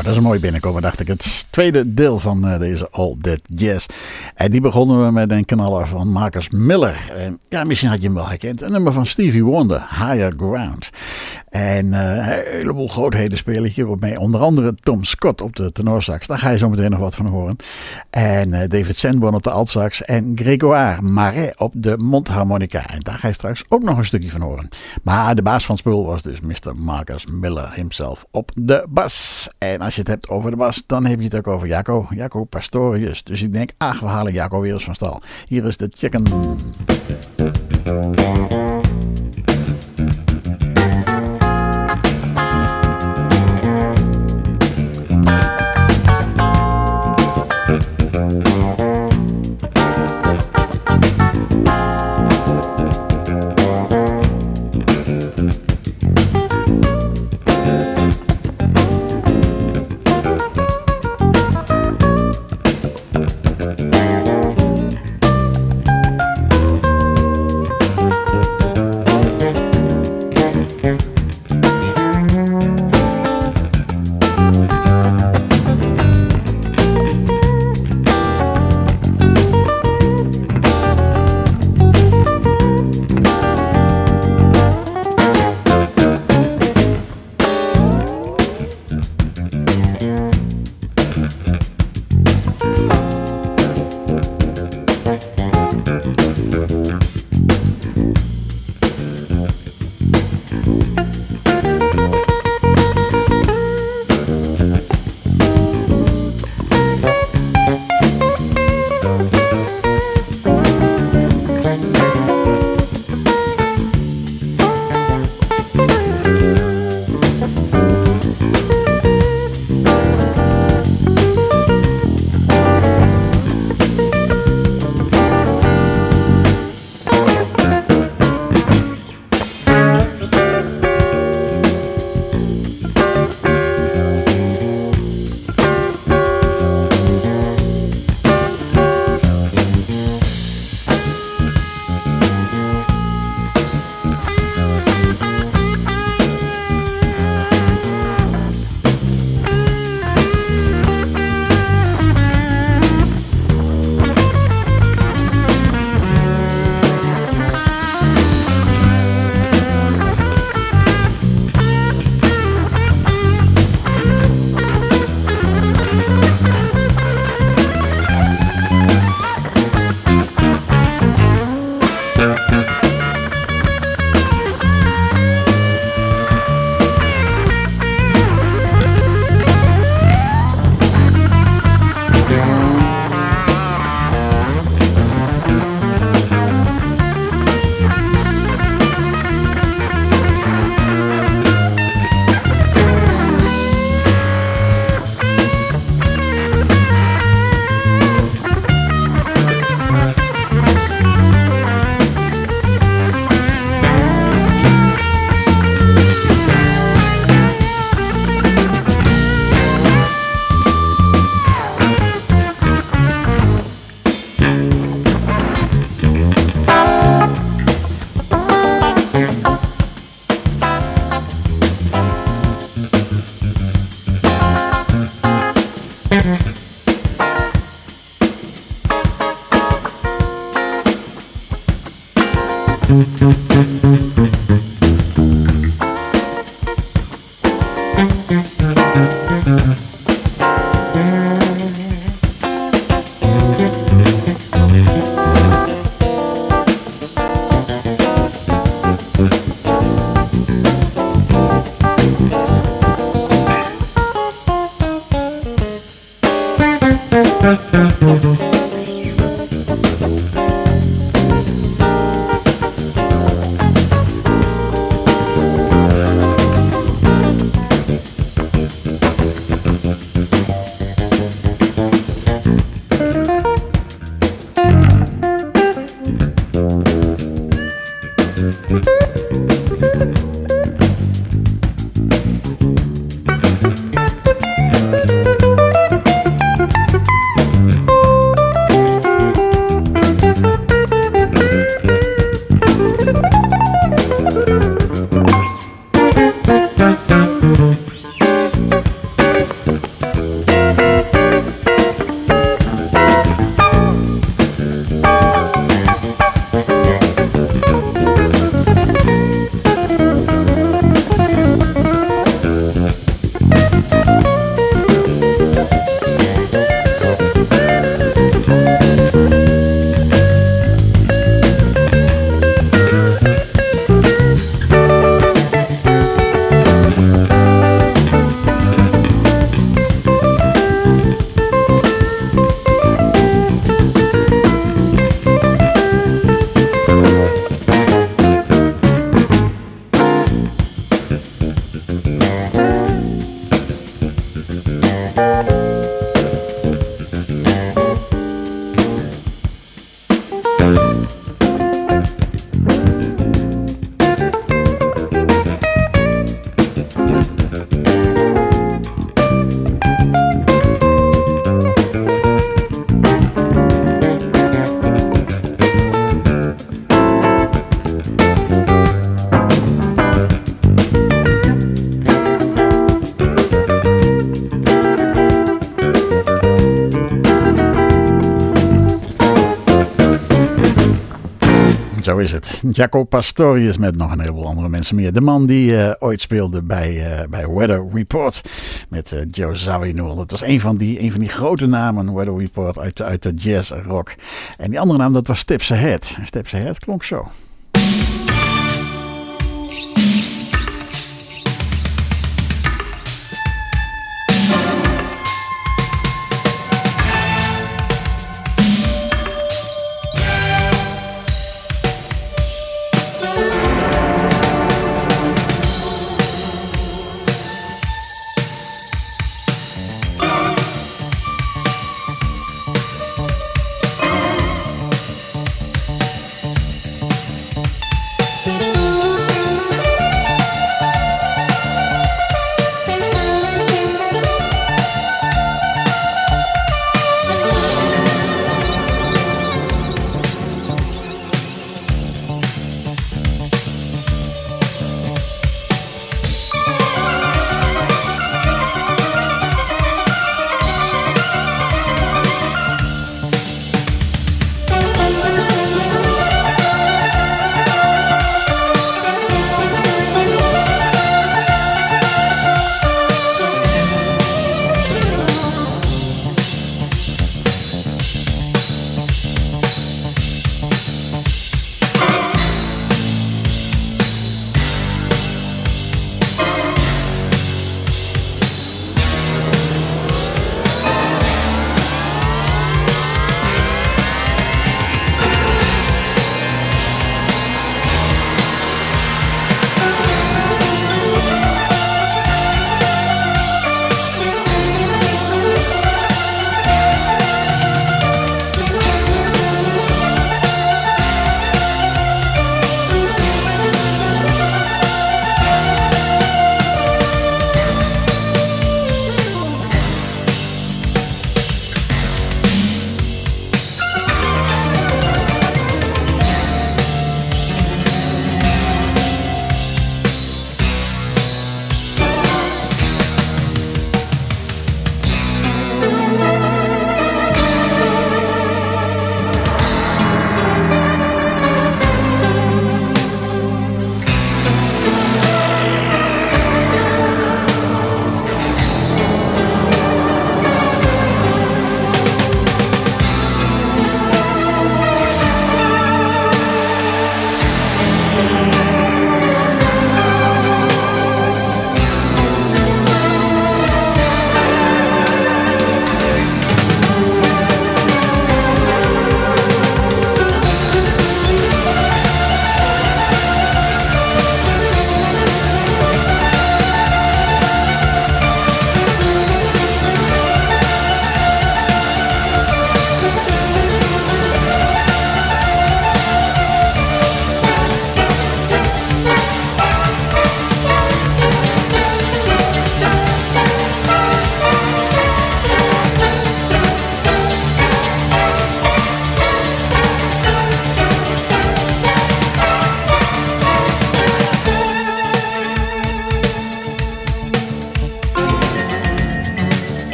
dat is een mooi binnenkomen, dacht ik. Het tweede deel van deze All That Jazz. En die begonnen we met een knaller van Marcus Miller. En ja, misschien had je hem wel gekend. Een nummer van Stevie Wonder, Higher Ground. En een heleboel grootheden spelen hier op mee. Onder andere Tom Scott op de tenorsax. Daar ga je zo meteen nog wat van horen. En David Sanborn op de altsax. En Grégoire Marais op de mondharmonica. En daar ga je straks ook nog een stukje van horen. Maar de baas van het spul was dus Mr. Marcus Miller himself op de bas. En als je het hebt over de bas, dan heb je het ook over Jaco Pastorius. Dus ik denk, we halen Jaco weer eens van stal. Hier is de Chicken. is het. Jaco Pastorius met nog een heleboel andere mensen meer. De man die ooit speelde bij Weather Report met Joe Zawinul. Dat was een van die grote namen, Weather Report, uit de jazz rock. En die andere naam, dat was Steps Ahead. Steps Ahead klonk zo.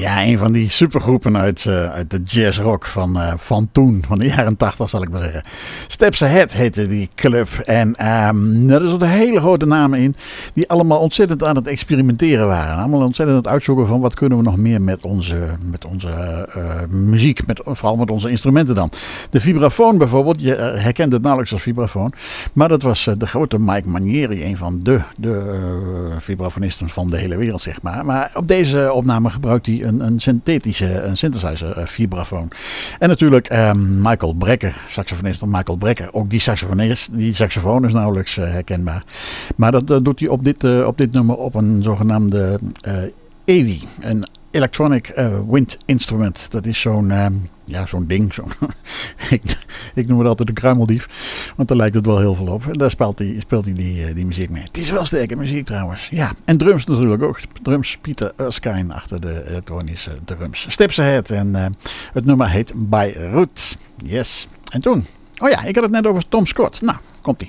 Ja, een van die supergroepen uit de jazzrock van toen, van de jaren 80 zal ik maar zeggen. Steps Ahead heette die club. En er zitten hele grote namen in die allemaal ontzettend aan het experimenteren waren. Allemaal ontzettend aan het uitzoeken van wat kunnen we nog meer met onze muziek, vooral met onze instrumenten dan. De vibrafoon bijvoorbeeld, je herkent het nauwelijks als vibrafoon. Maar dat was de grote Mike Manieri, een van de vibrafonisten van de hele wereld, zeg maar. Maar op deze opname gebruikt hij een synthesizer vibrafoon. En natuurlijk Michael Brecker, saxofonist van Michael Brecker. Ook die saxofoon is nauwelijks herkenbaar. Maar dat doet hij op dit nummer op een zogenaamde EWI, een Electronic Wind Instrument. Dat is zo'n ding. Ik noem het altijd een kruimeldief. Want daar lijkt het wel heel veel op. En daar speelt hij die muziek mee. Het is wel sterke muziek trouwens. Ja, en drums natuurlijk ook. Drums Peter Erskine achter de elektronische drums. Steps Ahead. En het nummer heet By Root. Yes. En toen? Oh ja, ik had het net over Tom Scott. Nou, komt-ie.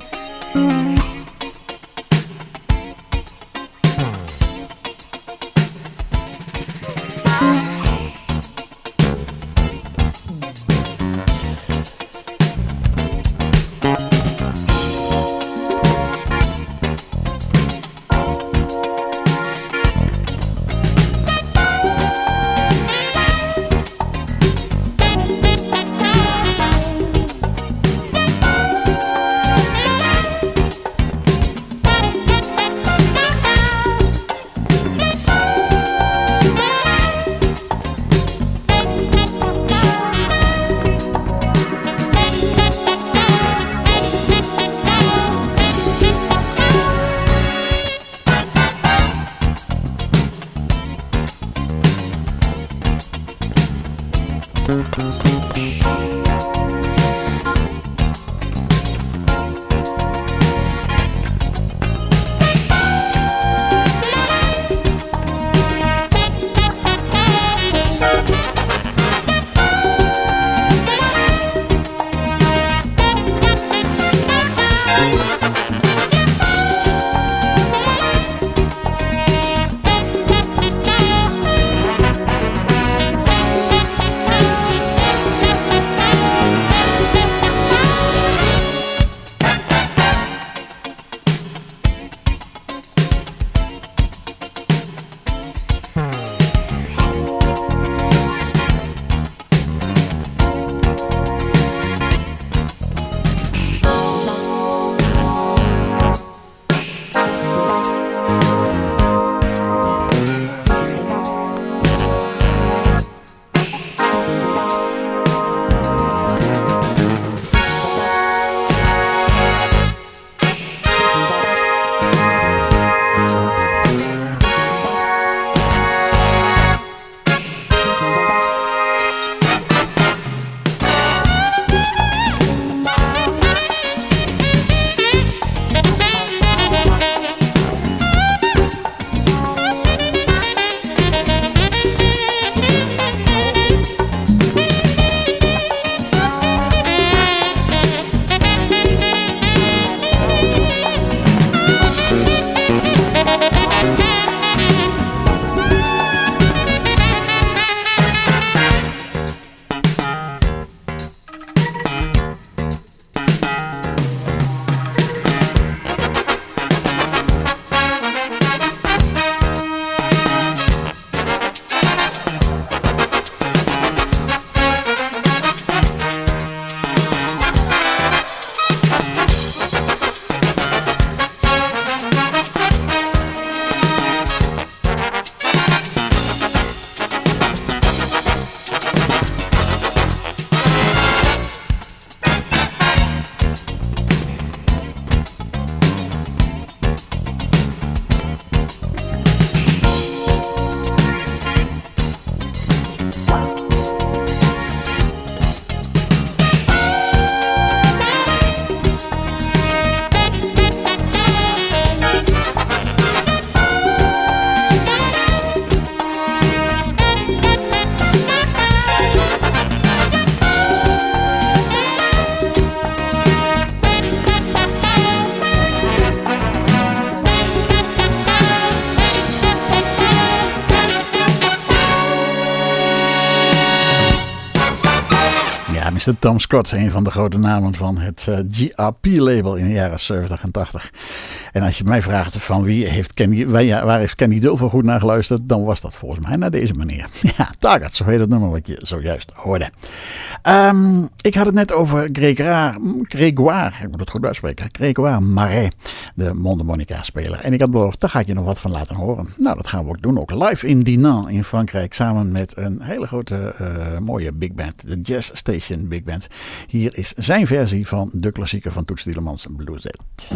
tenminste Tom Scott, een van de grote namen van het GRP-label in de jaren 70 en 80. En als je mij vraagt van waar heeft Kenny Dulfer goed naar geluisterd, dan was dat volgens mij naar deze meneer. Ja, Target, zo heet het nummer wat je zojuist hoorde. Ik had het net over Grégoire, ik moet het goed uitspreken, Grégoire Marais, de mondharmonica-speler. En ik had beloofd, daar ga ik je nog wat van laten horen. Nou, dat gaan we ook doen, ook live in Dinan in Frankrijk, samen met een hele grote mooie big band, de Jazz Station Big Band. Hier is zijn versie van de klassieker van Toets Tielemans, Bluesette.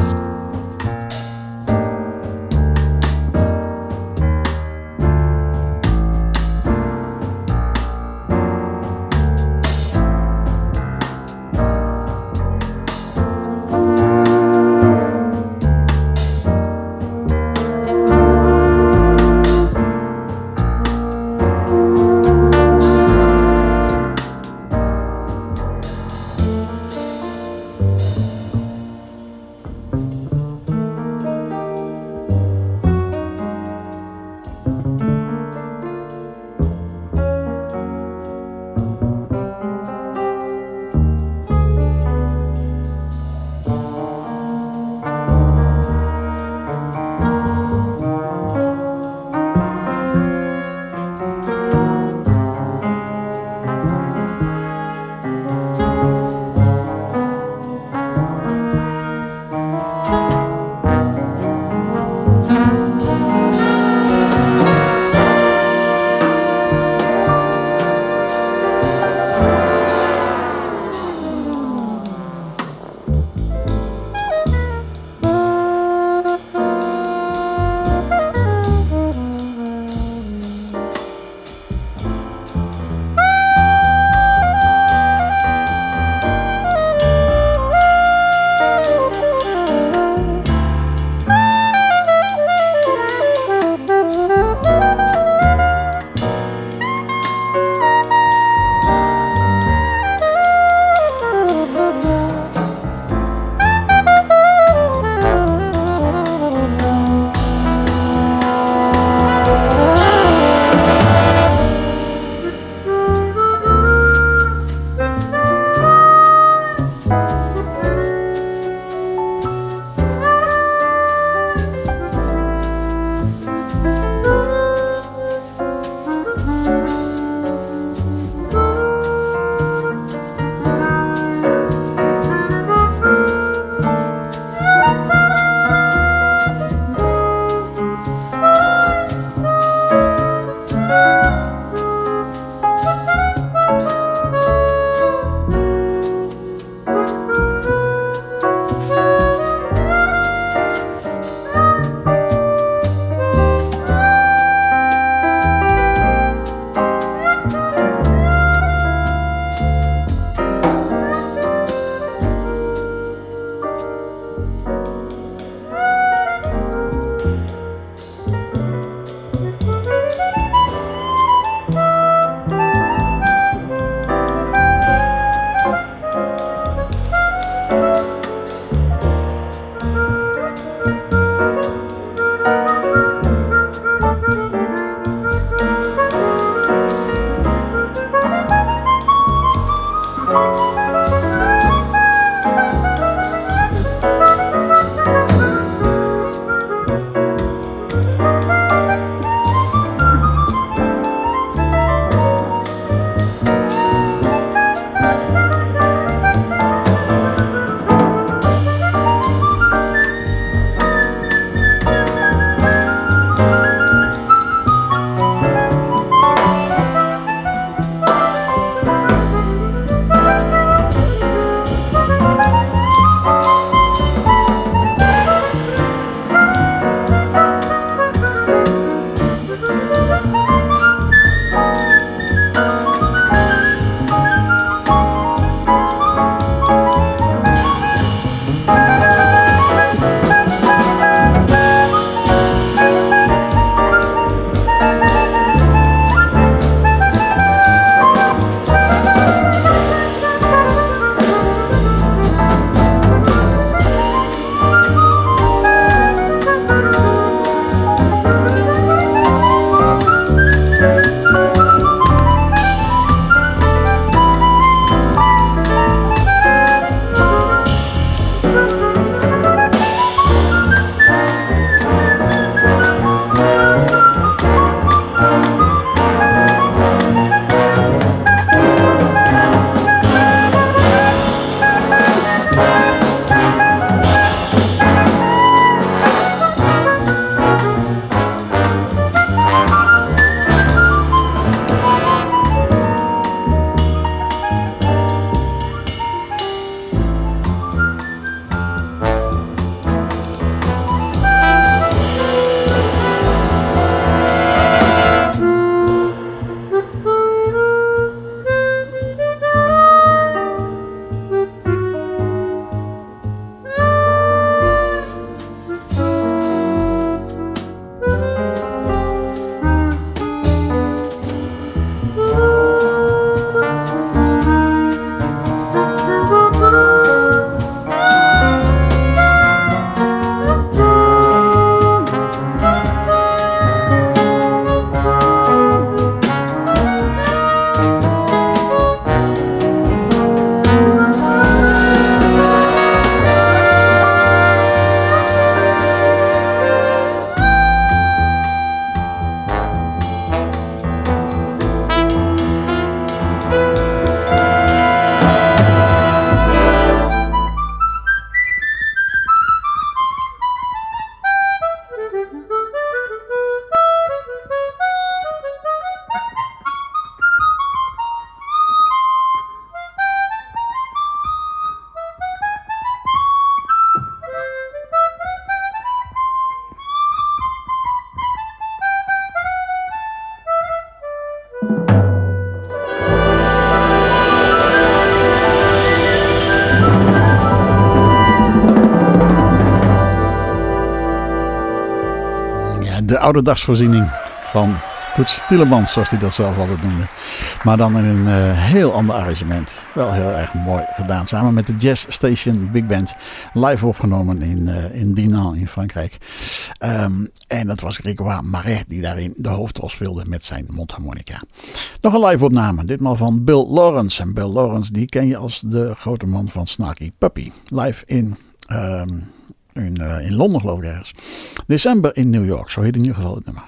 de ouderdagsvoorziening van Toets Tielemans, zoals hij dat zelf altijd noemde. Maar dan in een heel ander arrangement. Wel heel erg mooi gedaan. Samen met de Jazz Station Big Band. Live opgenomen in Dinan in Frankrijk. En dat was Grégoire Marais die daarin de hoofdrol speelde met zijn mondharmonica. Nog een live opname. Ditmaal van Bill Lawrence. En Bill Lawrence die ken je als de grote man van Snarky Puppy. Live in Londen geloof ik ergens. December in New York. Zo heet in ieder geval het nummer.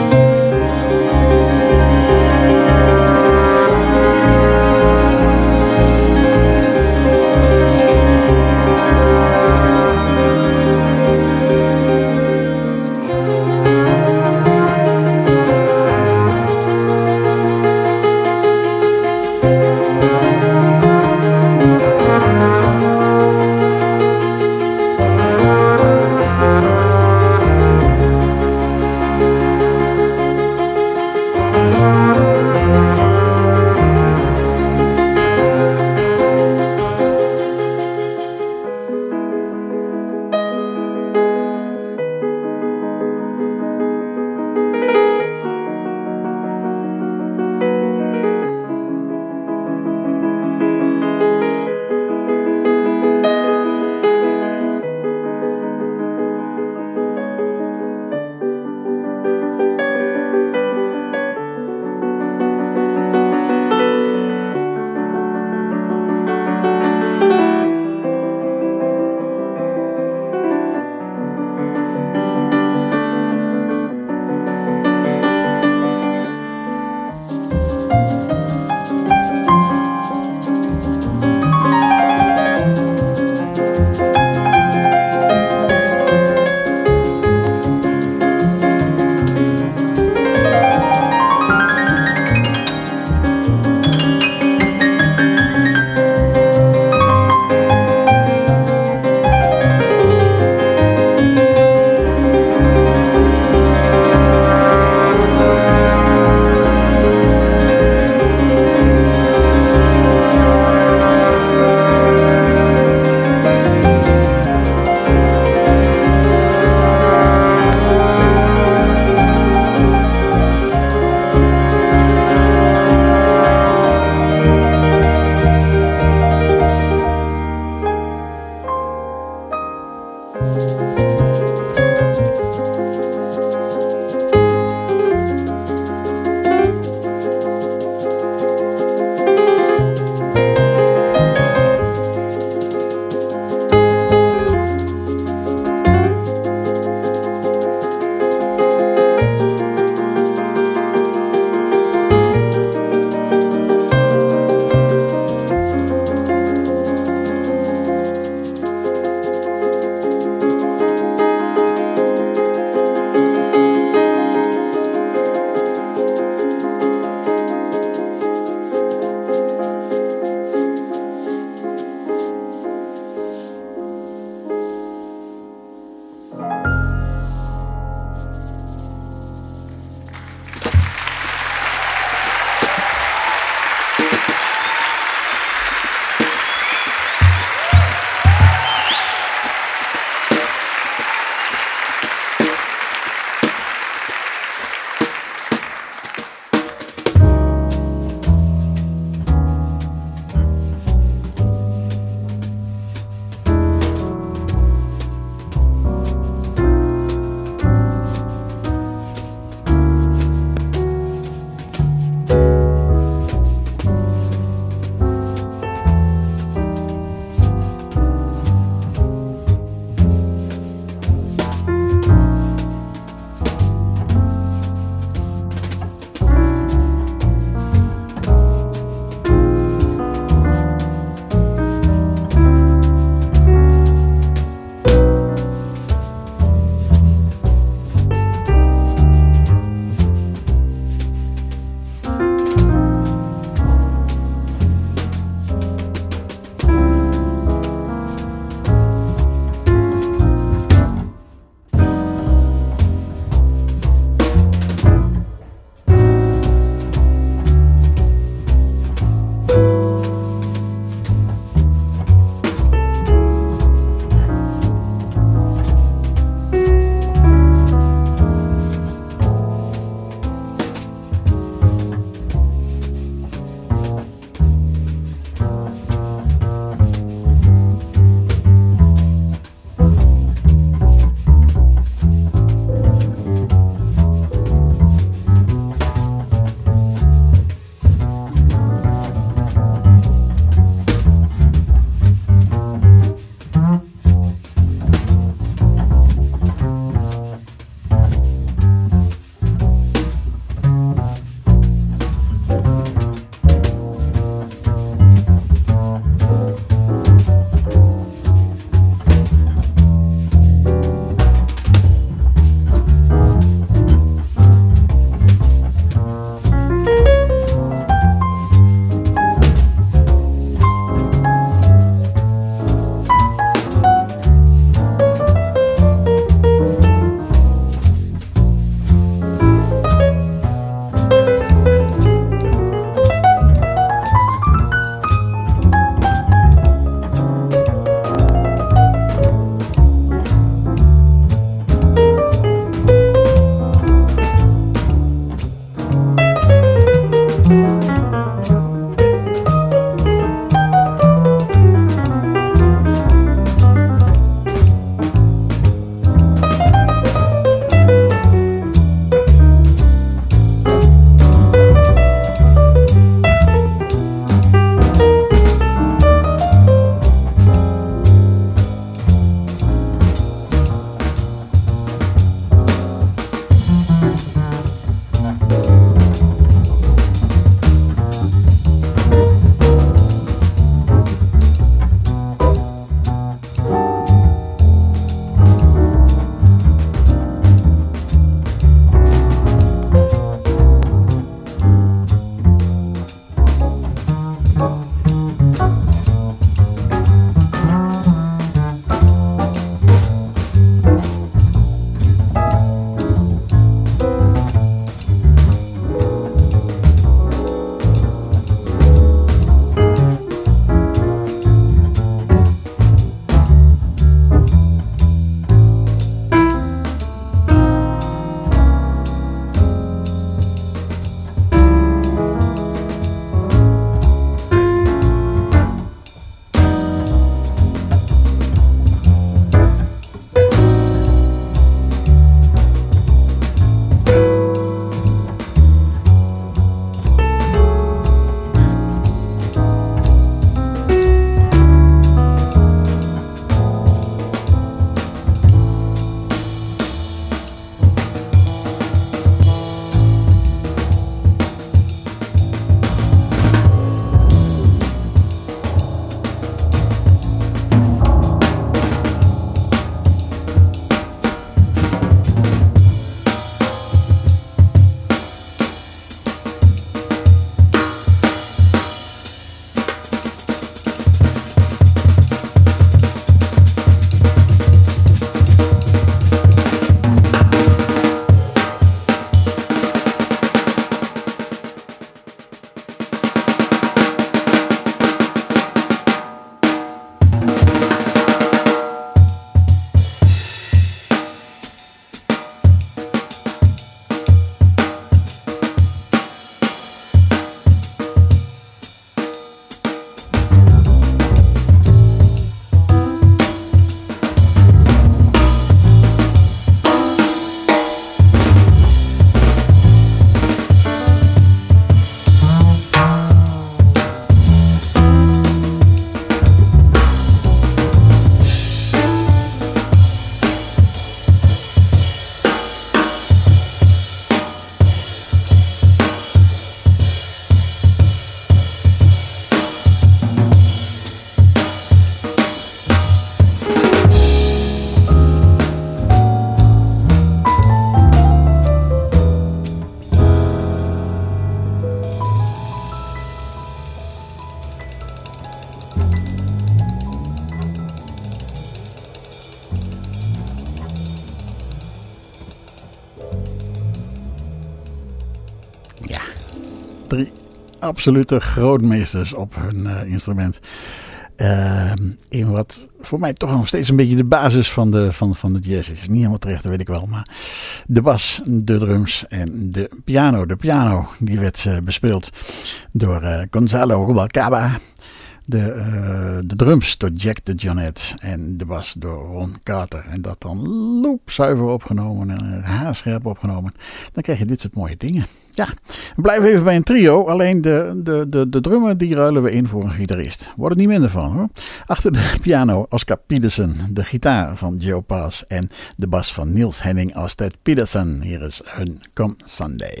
3 absolute grootmeesters op hun instrument. In wat voor mij toch nog steeds een beetje de basis van de jazz is. Niet helemaal terecht, dat weet ik wel. Maar de bas, de drums en de piano. De piano die werd bespeeld door Gonzalo Rubalcaba. De drums door Jack de Jonette en de bas door Ron Carter. En dat dan loopzuiver opgenomen en haarscherp opgenomen. Dan krijg je dit soort mooie dingen. Ja, we blijven even bij een trio. Alleen de drummer die ruilen we in voor een gitarist. Wordt er niet minder van hoor. Achter de piano Oscar Peterson. De gitaar van Joe Pass. En de bas van Niels Henning Ørsted Peterson. Hier is hun Come Sunday.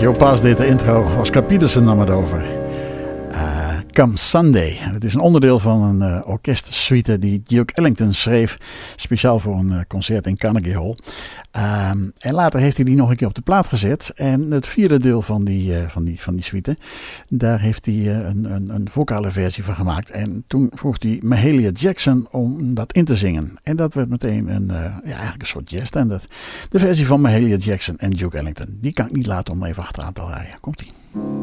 Joe Pass deed de intro, Oscar Peterson nam het over. Come Sunday. Het is een onderdeel van een orkestsuite die Duke Ellington schreef. Speciaal voor een concert in Carnegie Hall. En later heeft hij die nog een keer op de plaat gezet. En het vierde deel van die suite. Daar heeft hij een vocale versie van gemaakt. En toen vroeg hij Mahalia Jackson om dat in te zingen. En dat werd meteen eigenlijk een soort jazzstandard. De versie van Mahalia Jackson en Duke Ellington. Die kan ik niet laten om even achteraan te draaien. Komt-ie.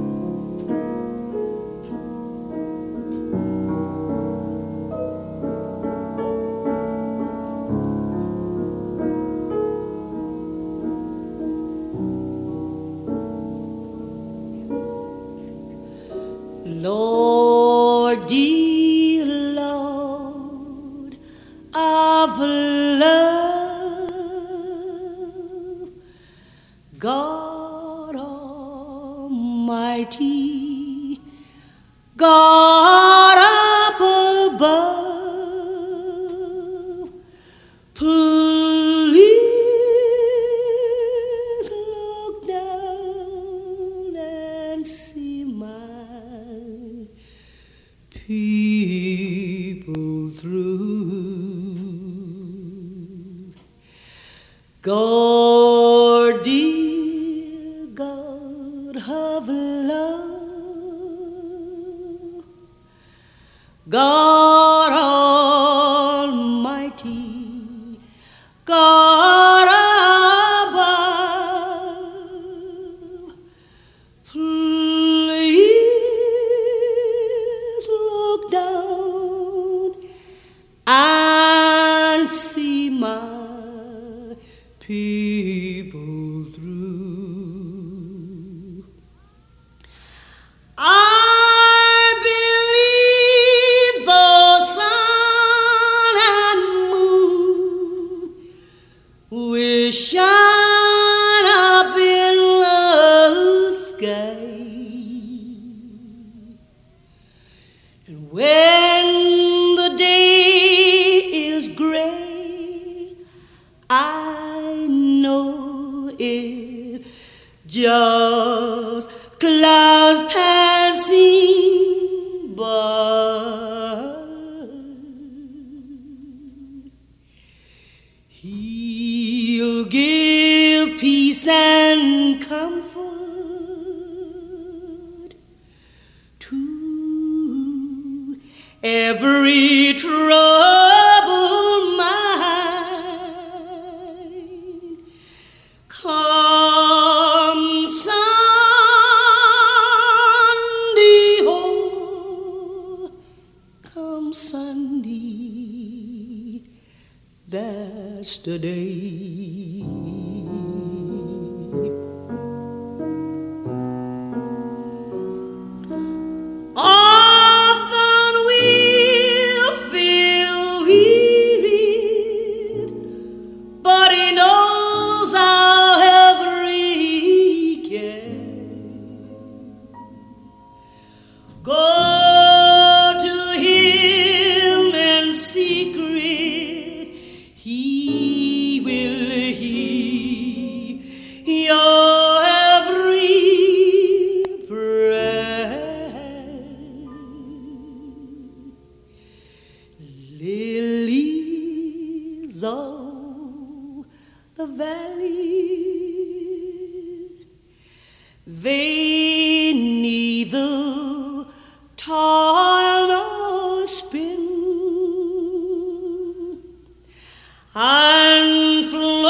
Lord, dear Lord of love, God Almighty, God up above, please look down and see my people through. God, dear God of love, God Almighty, God above, please look down and see my people through. I believe the sun and moon will shine up in the sky, and when the day is gray, I know it just clouds passing by. He'll give peace and comfort to every troubled mind. Come Sunday, oh, come Sunday, that's the day. Often we'll feel wearied, but He knows our every care. Go to Him in secret, He will hear your every prayer. Lilies of the valley, they neither toil nor spin, and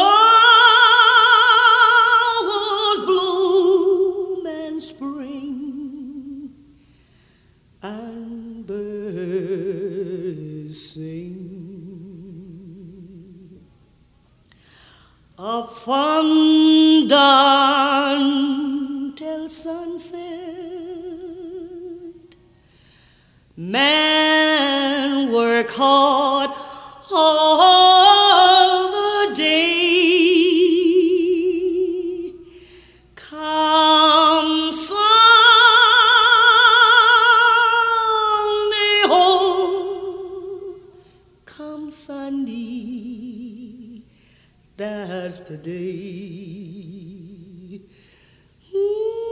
flowers bloom and spring, and birds sing. From dawn till sunset, men work hard all the day. Come Sunday, oh, come Sunday, that's the day.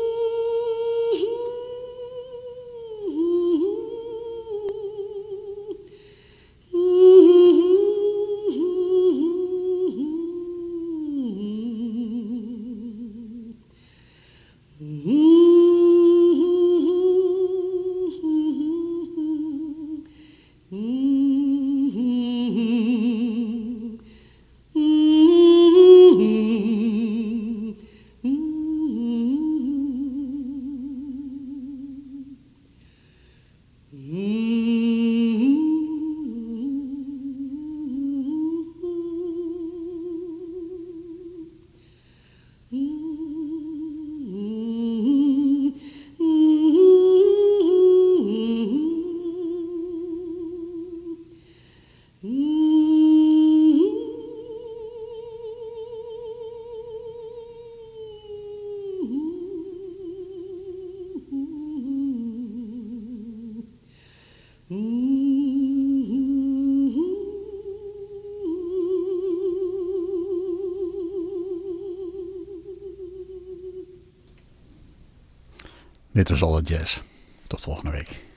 Dit was All That Jazz. Tot volgende week.